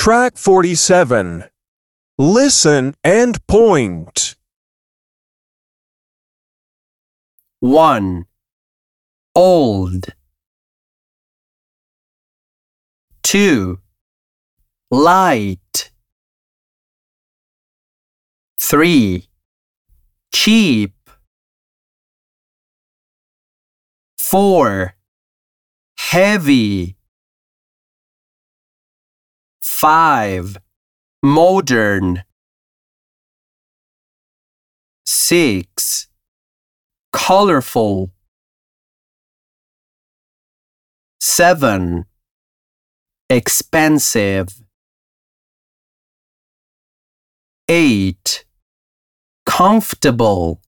Track 47. Listen and point. 1. Old. 2. Light. 3. Cheap. 4. Heavy. 5. Modern. 6. Colorful. 7. Expensive. 8. Comfortable.